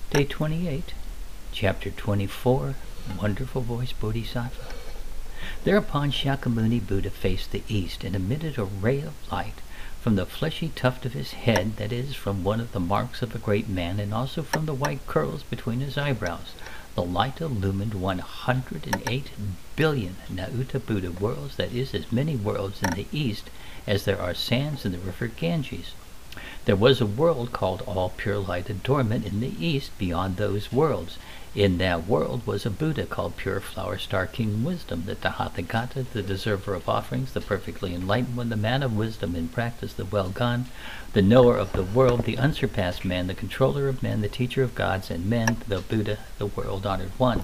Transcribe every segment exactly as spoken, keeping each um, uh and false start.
Day twenty-eight, Chapter twenty-four, Wonderful Voice Bodhisattva. Thereupon Shakyamuni Buddha faced the east and emitted a ray of light from the fleshy tuft of his head, that is, from one of the marks of a great man, and also from the white curls between his eyebrows. The light illumined one hundred eight billion Nauta Buddha worlds, that is, as many worlds in the east as there are sands in the river Ganges. There was a world called All Pure Light Adornment in the east beyond those worlds. In that world was a Buddha called Pure Flower Star King Wisdom, the Tathagata, the deserver of offerings, the perfectly enlightened one, the man of wisdom in practice, the well-gone, the knower of the world, the unsurpassed man, the controller of men, the teacher of gods and men, the Buddha, the world-honored one.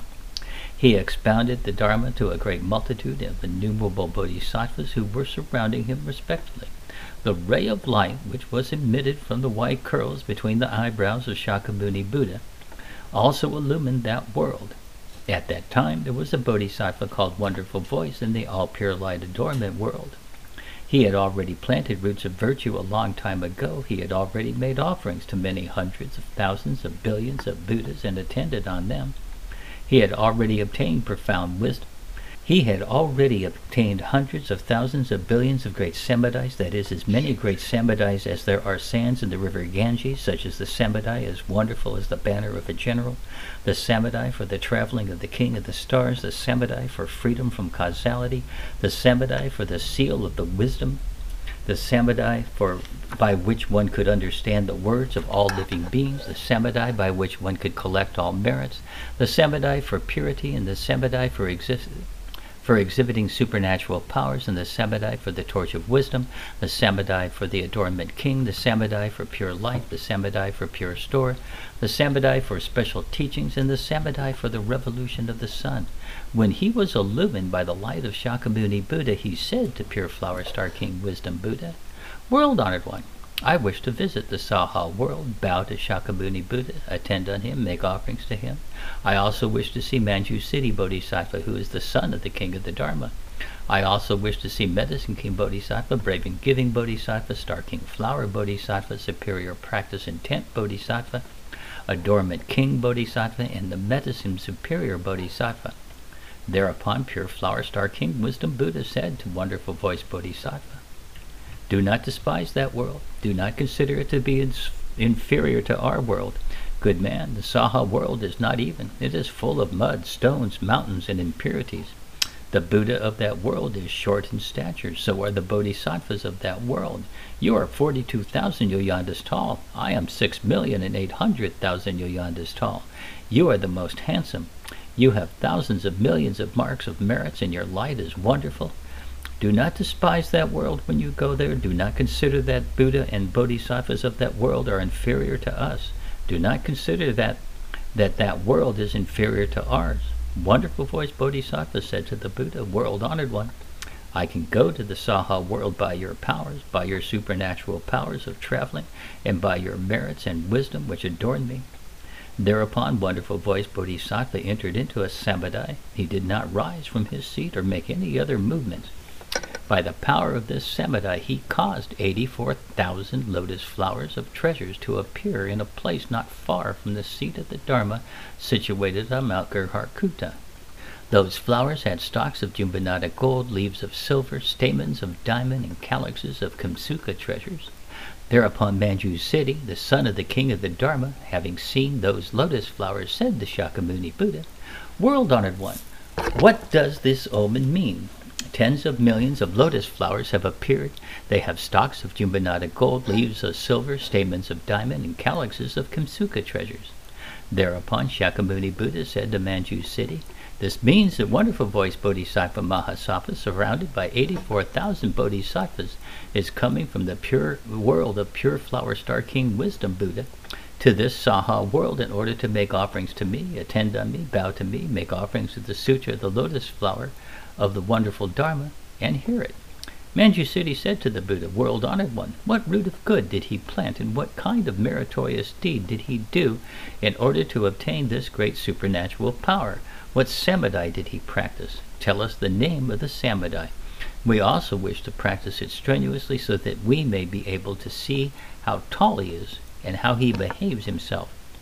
He expounded the Dharma to a great multitude of innumerable bodhisattvas who were surrounding him respectfully. The ray of light which was emitted from the white curls between the eyebrows of Shakyamuni Buddha also illumined that world. At that time there was a bodhisattva called Wonderful Voice in the All Pure Light Adornment world. He had already planted roots of virtue a long time ago. He had already made offerings to many hundreds of thousands of billions of Buddhas and attended on them. He had already obtained profound wisdom. He had already obtained hundreds of thousands of billions of great samadhis, that is, as many great samadhis as there are sands in the river Ganges, such as the samadhi as wonderful as the banner of a general, the samadhi for the traveling of the king of the stars, the samadhi for freedom from causality, the samadhi for the seal of the wisdom, the samadhi for by which one could understand the words of all living beings, the samadhi by which one could collect all merits, the samadhi for purity, and the samadhi for existence, for exhibiting supernatural powers, and the samadhi for the torch of wisdom, the samadhi for the adornment king, the samadhi for pure light, the samadhi for pure store, the samadhi for special teachings, and the samadhi for the revolution of the sun. When he was illumined by the light of Shakyamuni Buddha, he said to Pure Flower Star King Wisdom Buddha, "World-honored one, I wish to visit the Saha world, bow to Shakyamuni Buddha, attend on him, make offerings to him. I also wish to see Manjusiddhi Bodhisattva, who is the son of the king of the Dharma. I also wish to see Medicine King Bodhisattva, Brave and Giving Bodhisattva, Star King Flower Bodhisattva, Superior Practice Intent Bodhisattva, Adornment King Bodhisattva, and the Medicine Superior Bodhisattva." Thereupon Pure Flower Star King Wisdom Buddha said to Wonderful Voice Bodhisattva, "Do not despise that world. Do not consider it to be ins- inferior to our world. Good man, the Saha world is not even. It is full of mud, stones, mountains, and impurities. The Buddha of that world is short in stature. So are the bodhisattvas of that world. You are forty-two thousand yoyandas tall. I am six million and eight hundred thousand yoyandas tall. You are the most handsome. You have thousands of millions of marks of merits, and your light is wonderful. Do not despise that world when you go there. Do not consider that Buddha and bodhisattvas of that world are inferior to us. Do not consider that that, that world is inferior to ours." Wonderful Voice Bodhisattva said to the Buddha, "World-honored one, I can go to the Saha world by your powers, by your supernatural powers of traveling, and by your merits and wisdom which adorn me." Thereupon Wonderful Voice Bodhisattva entered into a samadhi. He did not rise from his seat or make any other movement. By the power of this samadhi, he caused eighty-four thousand lotus flowers of treasures to appear in a place not far from the seat of the Dharma, situated on Mount Girharkuta. Those flowers had stalks of Jumbanada gold, leaves of silver, stamens of diamond, and calyxes of Kamsuka treasures. Thereupon Manjusiddhi, the son of the king of the Dharma, having seen those lotus flowers, said to Shakyamuni Buddha, "World-honored one, what does this omen mean? Tens of millions of lotus flowers have appeared. They have stalks of Jumbanada gold, leaves of silver, stamens of diamond, and calyxes of Kamsuka treasures." Thereupon Shakyamuni Buddha said to Manjusiddhi, "This means that Wonderful Voice Bodhisattva Mahasattva, surrounded by eighty-four thousand bodhisattvas, is coming from the pure world of Pure Flower Star King Wisdom Buddha to this Saha world in order to make offerings to me, attend on me, bow to me, make offerings to the Sutra of the Lotus Flower of the wonderful Dharma, and hear it." Manjusiddhi said to the Buddha, "World-honored one, what root of good did he plant, and what kind of meritorious deed did he do in order to obtain this great supernatural power? What samadhi did he practice? Tell us the name of the samadhi. We also wish to practice it strenuously so that we may be able to see how tall he is and how he behaves himself."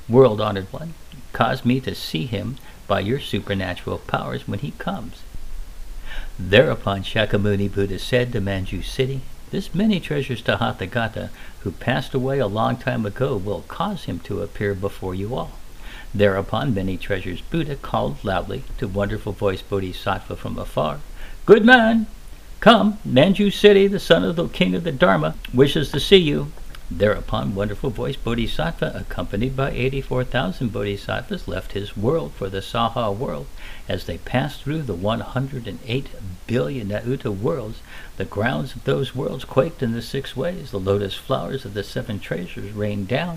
World Honored One, cause me to see him by your supernatural powers when he comes." Thereupon Shakyamuni Buddha said to Manju City, "This many treasures Tathagata, who passed away a long time ago, will cause him to appear before you all." Thereupon Many Treasures Buddha called loudly to Wonderful Voice Bodhisattva from afar, "Good man, come, Manju City, the son of the king of the Dharma, wishes to see you." Thereupon Wonderful Voice Bodhisattva, accompanied by eighty-four thousand bodhisattvas, left his world for the Saha world. As they passed through the one hundred eight billion Nauta worlds, the grounds of those worlds quaked in the six ways. The lotus flowers of the seven treasures rained down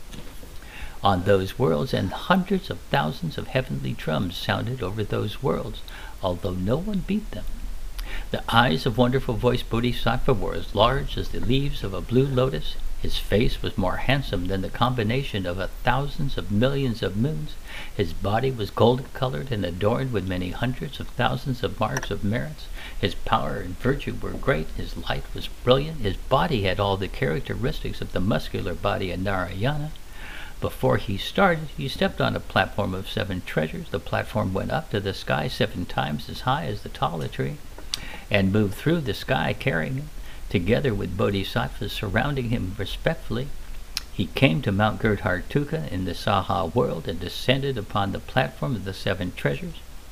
on those worlds, and hundreds of thousands of heavenly drums sounded over those worlds, although no one beat them. The eyes of Wonderful Voice Bodhisattva were as large as the leaves of a blue lotus. His face was more handsome than the combination of a thousands of millions of moons. His body was golden-colored and adorned with many hundreds of thousands of marks of merits. His power and virtue were great. His light was brilliant. His body had all the characteristics of the muscular body of Narayana. Before he started, he stepped on a platform of seven treasures. The platform went up to the sky seven times as high as the talla tree, and moved through the sky carrying him. Together with bodhisattvas surrounding him respectfully, he came to Mount Girdhartuka in the Saha world and descended upon the platform of the seven treasures.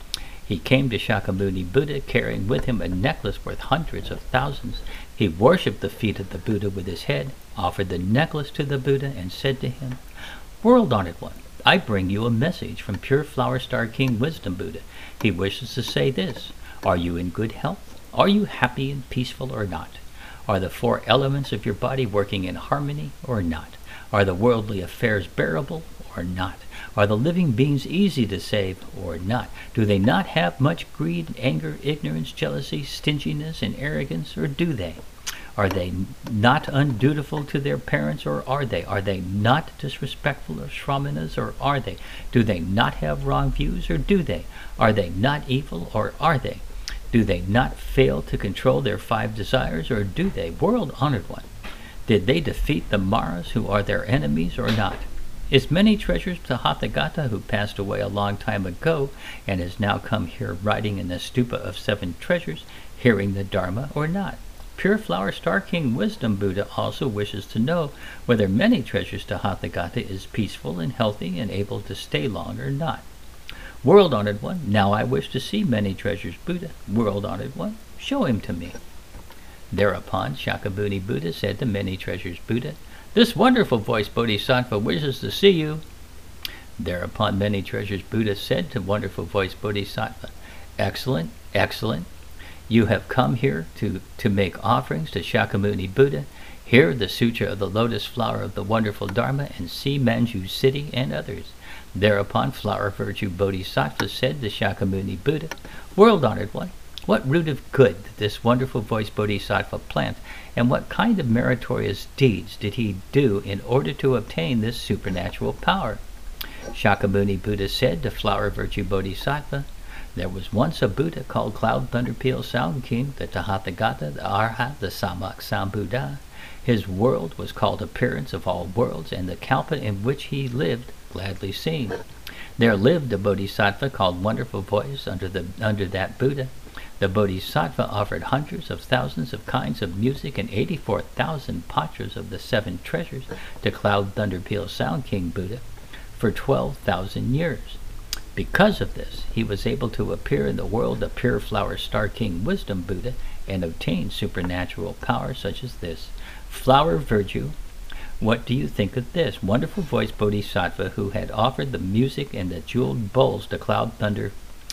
He came to Shakyamuni Buddha carrying with him a necklace worth hundreds of thousands. He worshipped the feet of the Buddha with his head, offered the necklace to the Buddha, and said to him, "World Honored One, I bring you a message from Pure Flower Star King Wisdom Buddha. He wishes to say this: are you in good health? Are you happy and peaceful or not? Are the four elements of your body working in harmony or not? Are the worldly affairs bearable or not? Are the living beings easy to save or not? Do they not have much greed, anger, ignorance, jealousy, stinginess, and arrogance, or do they? Are they not undutiful to their parents, or are they? Are they not disrespectful of Shramanas, or are they? Do they not have wrong views, or do they? Are they not evil, or are they? Do they not fail to control their five desires, or do they? World Honored One, did they defeat the Maras, who are their enemies, or not? Is Many Treasures Tathagata, who passed away a long time ago and has now come here riding in the stupa of seven treasures, hearing the Dharma, or not? Pure Flower Star King Wisdom Buddha also wishes to know whether Many Treasures Tathagata is peaceful and healthy and able to stay long or not. World Honored One, now I wish to see Many Treasures Buddha. World Honored One, show him to me." Thereupon Shakyamuni Buddha said to Many Treasures Buddha, "This Wonderful Voice Bodhisattva wishes to see you." Thereupon Many Treasures Buddha said to Wonderful Voice Bodhisattva, "Excellent, excellent. You have come here to, to make offerings to Shakyamuni Buddha. Hear the Sutra of the Lotus Flower of the Wonderful Dharma, and see Manju City and others." Thereupon Flower Virtue Bodhisattva said to Shakyamuni Buddha, "World Honored One, what root of good did this Wonderful Voice Bodhisattva plant, and what kind of meritorious deeds did he do in order to obtain this supernatural power?" Shakyamuni Buddha said to Flower Virtue Bodhisattva, "There was once a Buddha called Cloud Thunder Peal Sound King, the Tathagata, the Arhat, the Samak Sambuddha. His world was called Appearance of All Worlds, and the Kalpa in which he lived gladly seen. There lived a bodhisattva called Wonderful Voice under the under that Buddha. The bodhisattva offered hundreds of thousands of kinds of music and eighty-four thousand patras of the seven treasures to Cloud Thunder Peal Sound King Buddha for twelve thousand years. Because of this, he was able to appear in the world of Pure Flower Star King Wisdom Buddha and obtain supernatural power such as this. Flower Virtue, what do you think of this? Wonderful Voice Bodhisattva, who had offered the music and the jeweled bowls to Cloud Thunder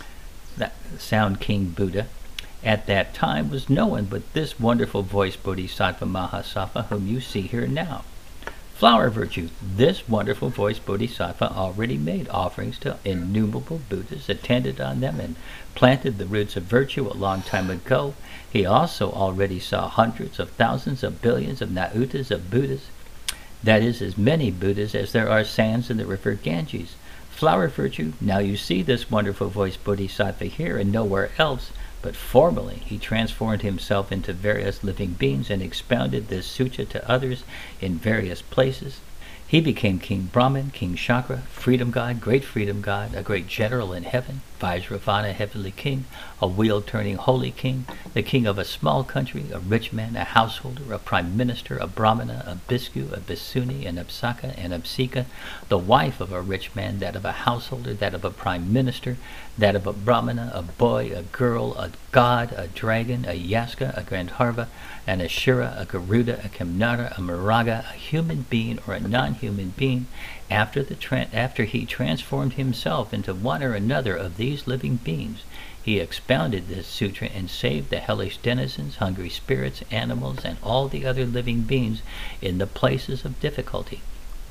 Sound King Buddha, at that time was no one but this Wonderful Voice Bodhisattva Mahasattva, whom you see here now. Flower Virtue, this Wonderful Voice Bodhisattva already made offerings to innumerable Buddhas, attended on them, and planted the roots of virtue a long time ago. He also already saw hundreds of thousands of billions of Nautas of Buddhas. That is, as many Buddhas as there are sands in the river Ganges. Flower Virtue, now you see this Wonderful Voice Bodhisattva here and nowhere else, but formerly he transformed himself into various living beings and expounded this sutra to others in various places. He became King Brahman, King Chakra, freedom god, great freedom god, a great general in heaven, Vajravana, heavenly king, a wheel-turning holy king, the king of a small country, a rich man, a householder, a prime minister, a brahmana, a bhikkhu, a bhikshuni, an apsaka, an apsika, the wife of a rich man, that of a householder, that of a prime minister, that of a brahmana, a boy, a girl, a god, a dragon, a yaska, a gandharva, an ashura, a garuda, a kamnara, a maraga, a human being or a non-human being, after the tra- after he transformed himself into one or another of these living beings, he expounded this sutra and saved the hellish denizens, hungry spirits, animals, and all the other living beings in the places of difficulty.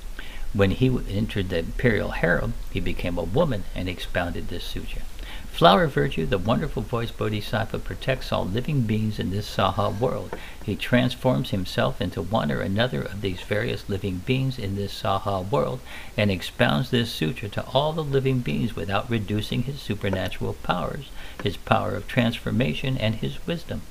When he entered the imperial harem, he became a woman and expounded this sutra. Flower Virtue, the wonderful voice Bodhisattva, protects all living beings in this Saha world. He transforms himself into one or another of these various living beings in this Saha world and expounds this sutra to all the living beings without reducing his supernatural powers, his power of transformation, and his wisdom.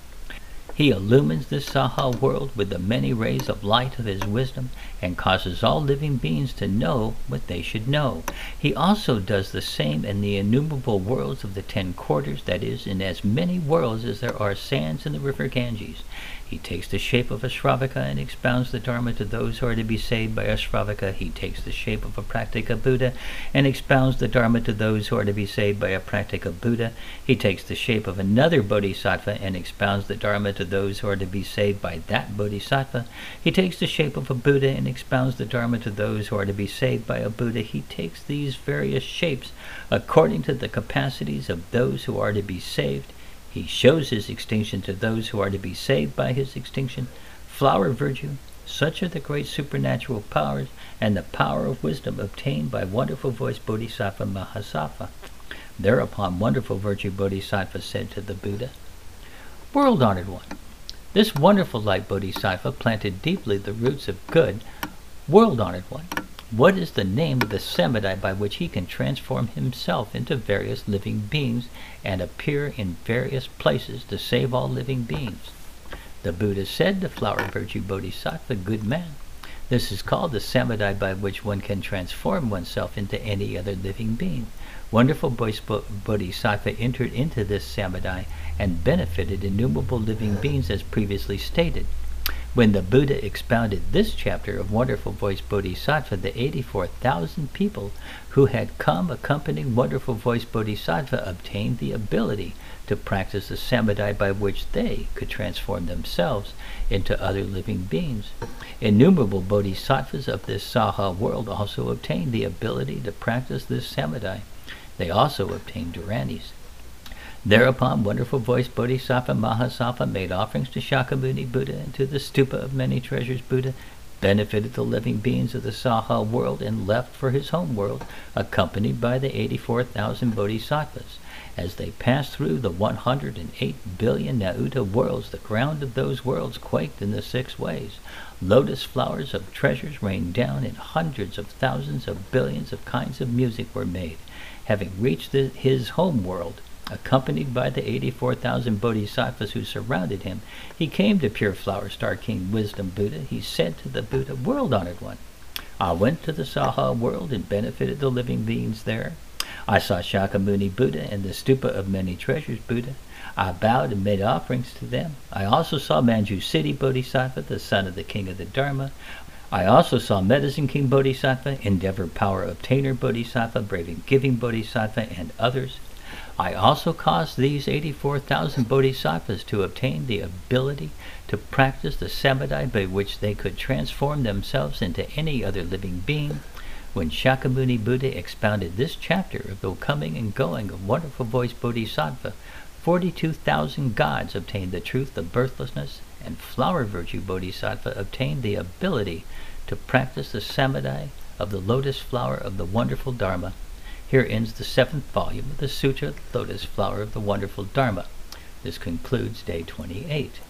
He illumines this Saha world with the many rays of light of his wisdom and causes all living beings to know what they should know. He also does the same in the innumerable worlds of the ten quarters, that is, in as many worlds as there are sands in the river Ganges. He takes the shape of a Shravaka and expounds the Dharma to those who are to be saved by a Shravaka. He takes the shape of a Praktika Buddha and expounds the Dharma to those who are to be saved by a Praktika Buddha. He takes the shape of another Bodhisattva and expounds the Dharma to those who are to be saved by that Bodhisattva. He takes the shape of a Buddha and expounds the Dharma to those who are to be saved by a Buddha. He takes these various shapes according to the capacities of those who are to be saved. He shows his extinction to those who are to be saved by his extinction. Flower Virtue, such are the great supernatural powers and the power of wisdom obtained by wonderful voice Bodhisattva Mahasattva. Thereupon wonderful virtue Bodhisattva said to the Buddha, World-honored one, this wonderful light Bodhisattva planted deeply the roots of good. World-honored one, what is the name of the samadhi by which he can transform himself into various living beings and appear in various places to save all living beings? The Buddha said to Flower Virtue Bodhisattva, good man, this is called the samadhi by which one can transform oneself into any other living being. Wonderful voice Bodhisattva entered into this samadhi and benefited innumerable living beings as previously stated. When the Buddha expounded this chapter of Wonderful Voice Bodhisattva, the eighty-four thousand people who had come accompanying Wonderful Voice Bodhisattva obtained the ability to practice the samadhi by which they could transform themselves into other living beings. Innumerable bodhisattvas of this Saha world also obtained the ability to practice this samadhi. They also obtained Dharanis. Thereupon, Wonderful Voice Bodhisattva Mahasattva made offerings to Shakyamuni Buddha and to the Stupa of Many Treasures Buddha, benefited the living beings of the Saha world, and left for his home world, accompanied by the eighty-four thousand bodhisattvas. As they passed through the one hundred eight billion Nauta worlds, the ground of those worlds quaked in the six ways. Lotus flowers of treasures rained down, and hundreds of thousands of billions of kinds of music were made. Having reached the, his home world, accompanied by the eighty-four thousand bodhisattvas who surrounded him, he came to Pure Flower Star King Wisdom Buddha. He said to the Buddha, World-honored one, I went to the Saha world and benefited the living beings there. I saw Shakyamuni Buddha and the Stupa of Many Treasures Buddha. I bowed and made offerings to them. I also saw Manjusiddhi Bodhisattva, the son of the King of the Dharma. I also saw Medicine King Bodhisattva, Endeavor Power Obtainer Bodhisattva, Brave and Giving Bodhisattva, and others. I also caused these eighty-four thousand bodhisattvas to obtain the ability to practice the samadhi by which they could transform themselves into any other living being. When Shakyamuni Buddha expounded this chapter of the coming and going of Wonderful Voice Bodhisattva, forty-two thousand gods obtained the truth of birthlessness, and Flower Virtue Bodhisattva obtained the ability to practice the samadhi of the lotus flower of the wonderful Dharma. Here ends the seventh volume of the Sutra, the Lotus Flower of the Wonderful Dharma. This concludes day twenty-eight.